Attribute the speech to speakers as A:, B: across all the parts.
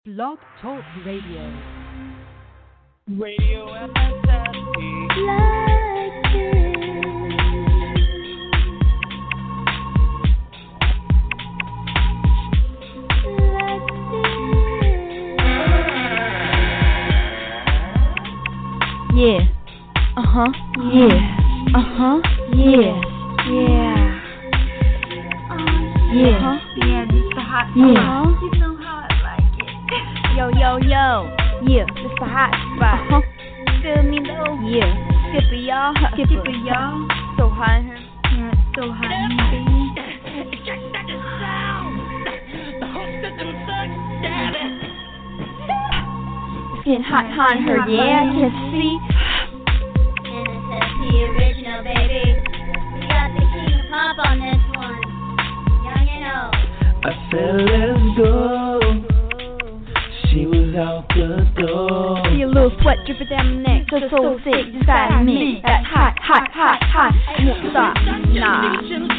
A: Blog Talk Radio.
B: Radio MSFP.
C: Yeah. Uh-huh. Yeah. Uh-huh. Yeah. Yeah. Yeah. Uh-huh.
D: Yeah, this the hot spot.
C: Yeah.
D: You know how I like it.
C: Yo, yo, yo. Yeah, this the hot spot. Uh-huh.
D: Feel me though?
C: Yeah.
D: Skipper y'all. Skipper y'all.
C: So high, huh?
D: Yeah, it's so hot, baby.
C: It's getting hot in her, yeah, I can see.
E: NSFP original, baby. We got the king of pop on this one. Young and old.
F: I said let's go. She was out the door.
C: See a little sweat dripping down my neck. So sick, just gotta admit. That's hot. Won't stop, nah.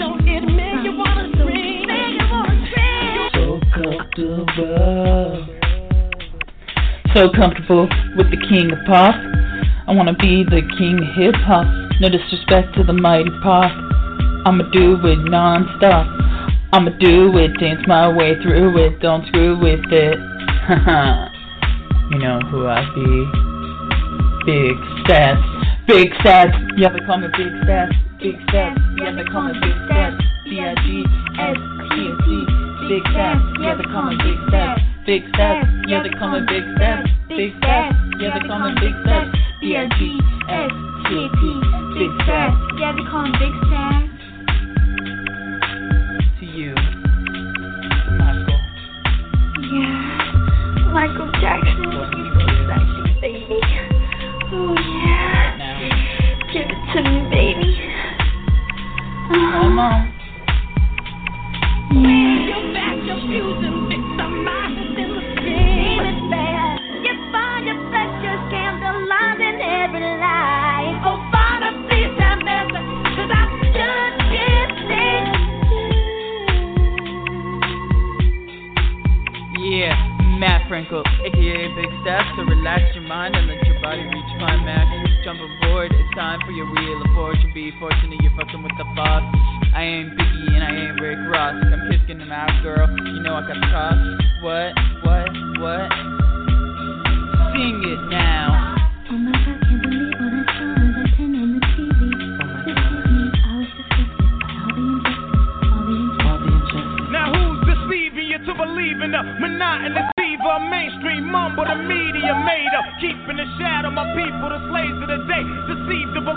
F: So comfortable.
B: So comfortable with the king of pop. I wanna be the king of hip hop. No disrespect to the mighty pop. I'ma do it non-stop. I'ma do it, dance my way through it. Don't screw with it. Haha. You know who I be. Big stats. Big stats. Yeah, they call me big stats. Big stats. Yeah, they call me big stats. B-I-G-S-T-A-T. Big stats. Yeah, they call me big stats. Big stats. Yeah, they call me big stats. Big stats. Yeah, they call me big stats. B-I-G-S-T-A-T. Big stats.
D: Yeah, they call him Big Stats.
B: To you, Michael.
D: Yeah, Michael Jackson, you so sexy, baby. Oh yeah,
B: Now,
D: give it to me, baby.
B: come on.
D: You're back, you're fusing with the minds in the stream. It's bad. You find your pleasure scandalizing every lie. Oh, Father, please have mercy, 'cause I just can't take.
B: Yeah, Matt Frankel, aka Big Steps, so relax your mind and let your body reach climax. Jump aboard, it's time for your wheel of fortune. Be fortunate you're fucking with the boss. I ain't Biggie and I ain't Rick Ross. I'm kicking them out, girl. You know I got the cops. What? Sing it now.
D: Oh my God, can't believe what I saw as I turned on the TV. Forgive me, I was disgusted by all the injustice.
G: Now who's deceiving you to believe in the monotonous fever? Mainstream mumble, the media made up. Keeping the shadow, my people, the slaves of the day. Deceived of a...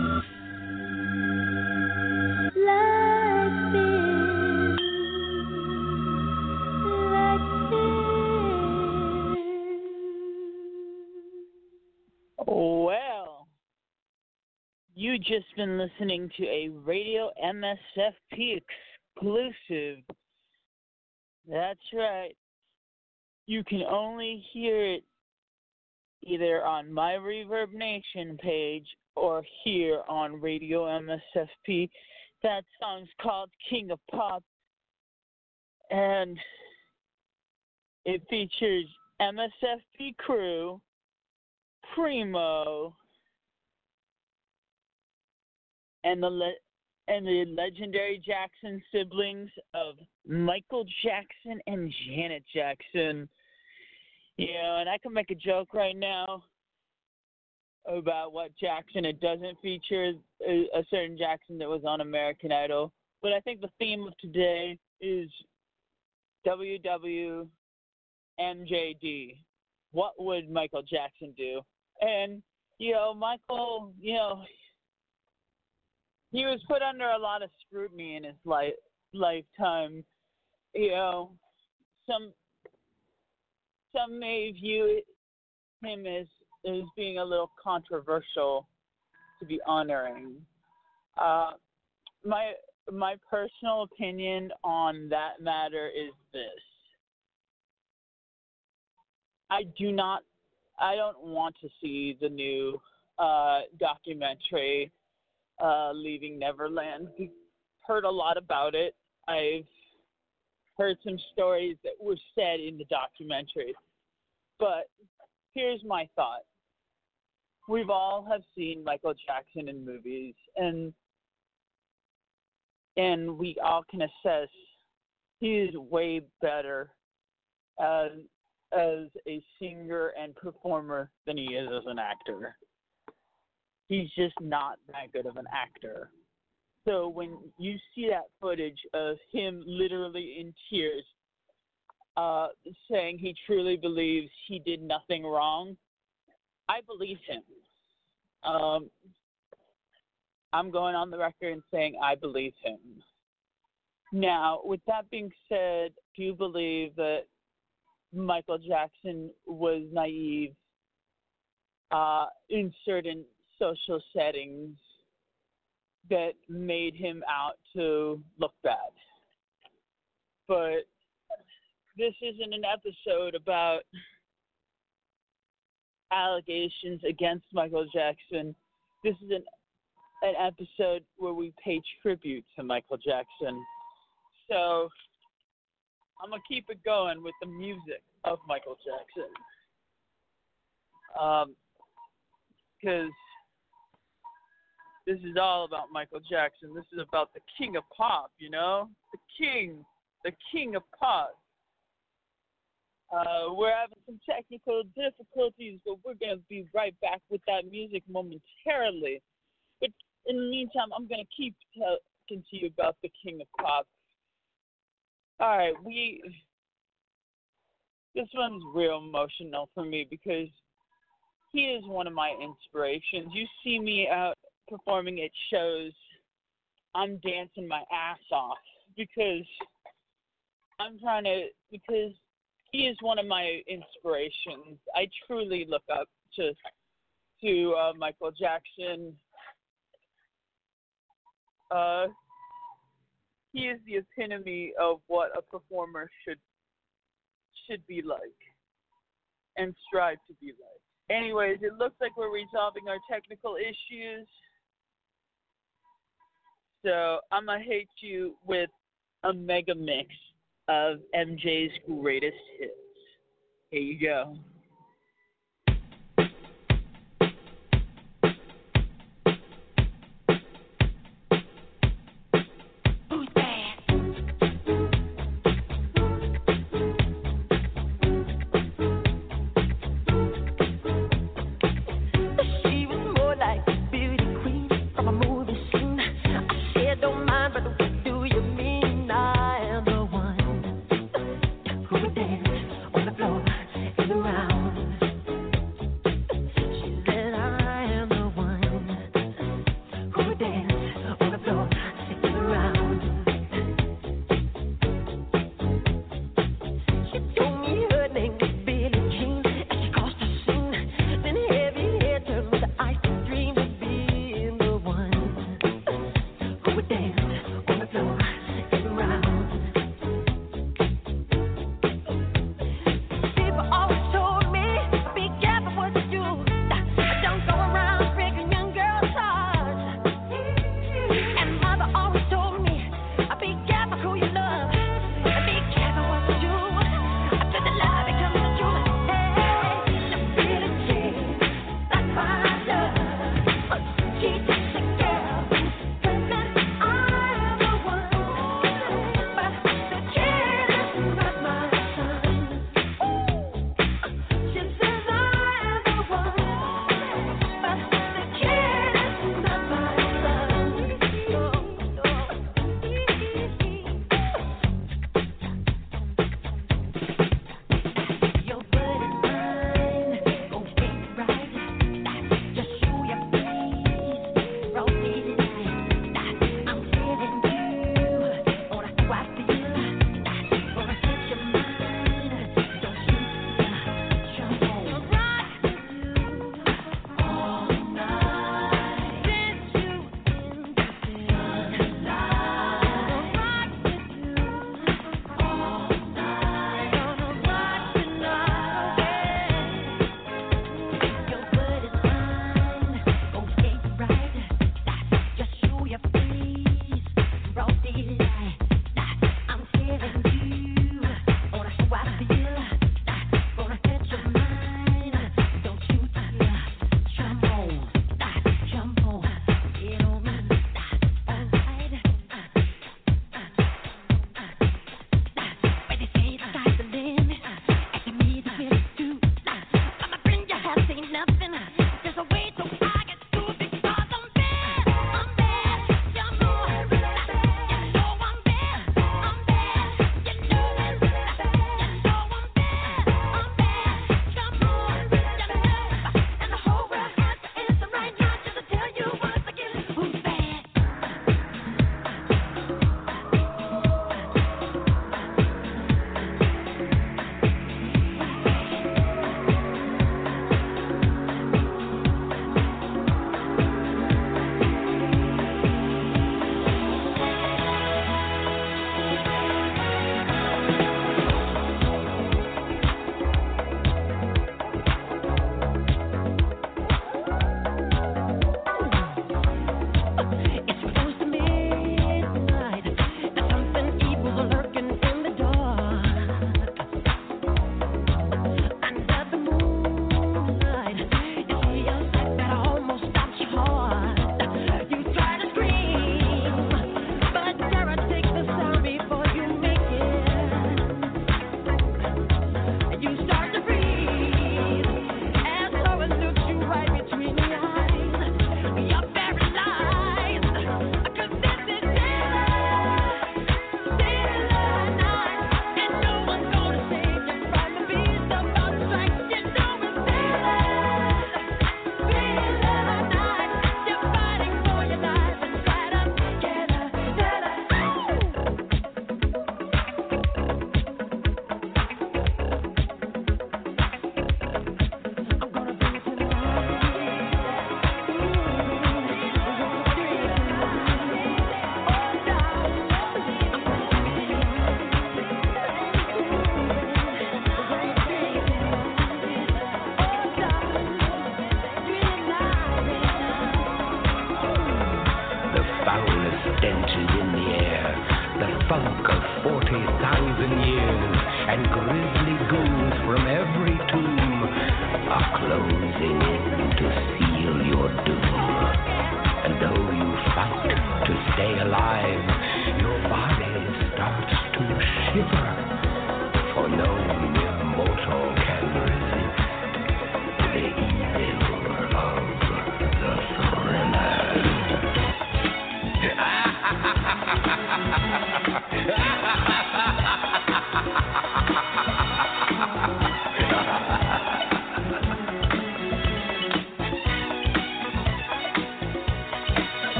B: Well, you just been listening to a Radio MSFP exclusive. That's right. You can only hear it either on my Reverb Nation page or here on Radio MSFP. That song's called King of Pop, and it features MSFP crew, Primo, and the legendary Jackson siblings of Michael Jackson and Janet Jackson. Yeah, and I can make a joke right now about what Jackson it doesn't feature, a certain Jackson that was on American Idol. But I think the theme of today is WWMJD. What would Michael Jackson do? And, Michael, he was put under a lot of scrutiny in his lifetime. Some may view him as being a little controversial, to be honoring. My personal opinion on that matter is this. I don't want to see the new documentary, Leaving Neverland. We've heard a lot about it. I've heard some stories that were said in the documentary.
H: But here's my thought. We've all have seen Michael Jackson in movies, and we all can assess he is way better as a singer and performer than he is as an actor. He's just not that good of an actor. So when you see that footage of him literally in tears, saying he truly believes he did nothing wrong, I believe him. I'm going on the record and saying I believe him. Now, with that being said, do you believe that Michael Jackson was naive in certain social settings that made him out to look bad? But this isn't an episode about allegations against Michael Jackson. This is an episode where we pay tribute to Michael Jackson. So I'm going to keep it going with the music of Michael Jackson. Because this is all about Michael Jackson. This is about the king of pop, you know? The king of pop. We're having some technical difficulties, but we're going to be right back with that music momentarily. But in the meantime, I'm going to keep talking to you about the king of pop. All right, this one's real emotional for me because he is one of my inspirations. You see me out performing at shows, I'm dancing my ass off because he is one of my inspirations. I truly look up to Michael Jackson. He is the epitome of what a performer should be like and strive to be like. Anyways, it looks like we're resolving our technical issues. So I'm going to hit you with a mega mix of MJ's greatest hits. Here you go.
I: Around.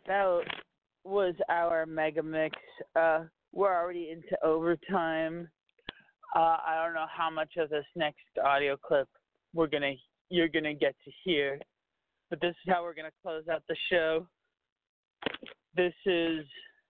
H: That was our mega mix. We're already into overtime. I don't know how much of this next audio clip you're gonna get to hear, but this is how we're gonna close out the show. This is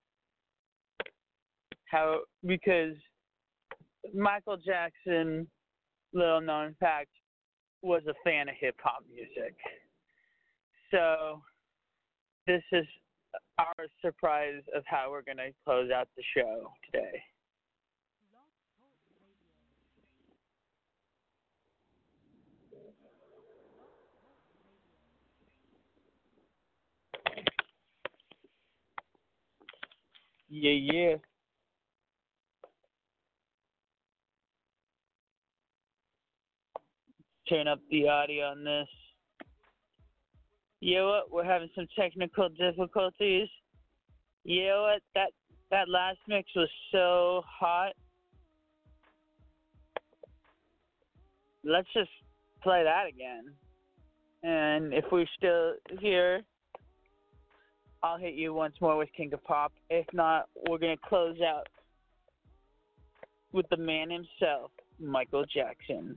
H: how, because Michael Jackson, little known fact, was a fan of hip hop music. So this is our surprise of how we're gonna close out the show today. Yeah. Turn up the audio on this. You know what? We're having some technical difficulties. You know what? That last mix was so hot. Let's just play that again. And if we're still here, I'll hit you once more with King of Pop. If not, we're going to close out with the man himself, Michael Jackson.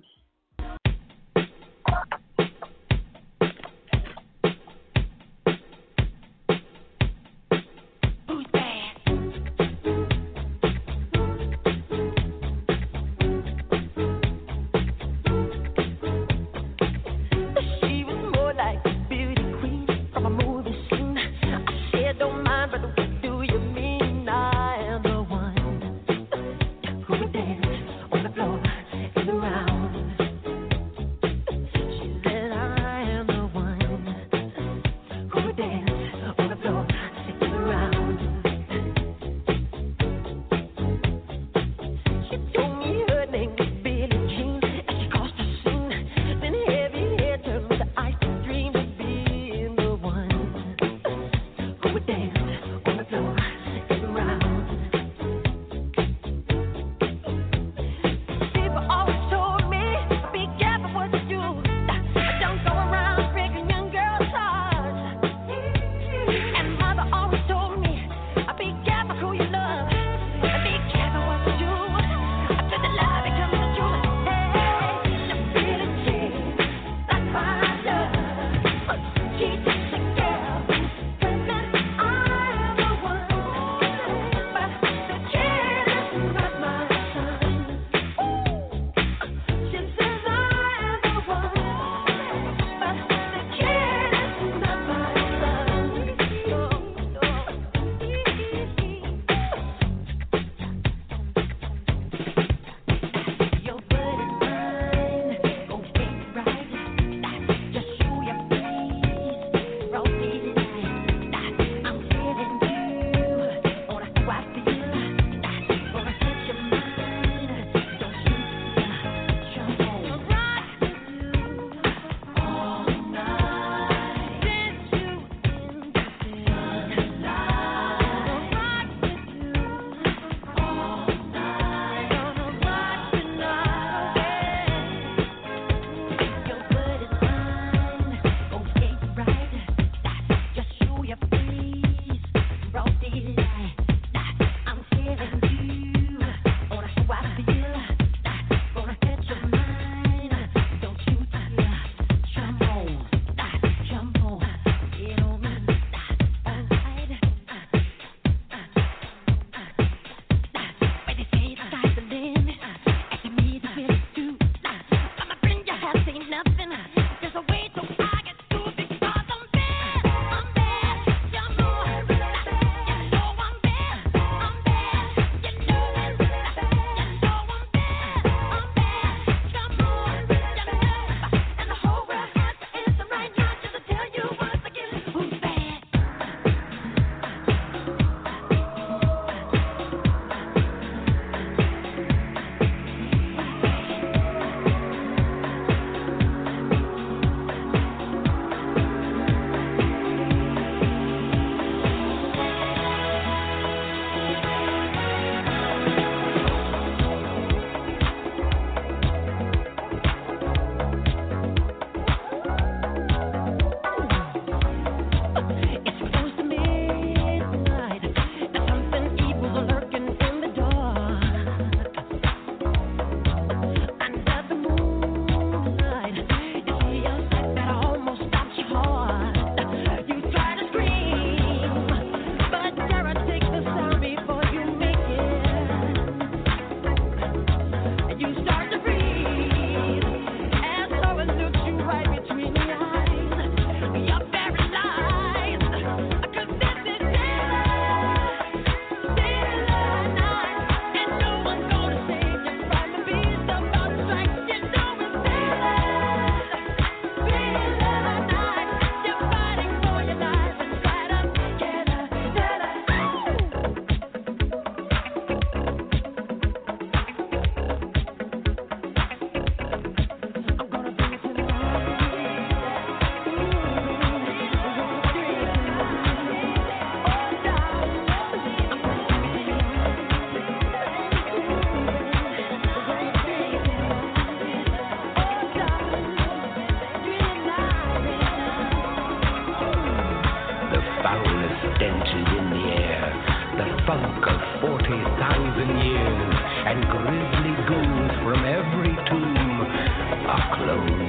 I: Dance on the floor and around.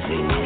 F: Say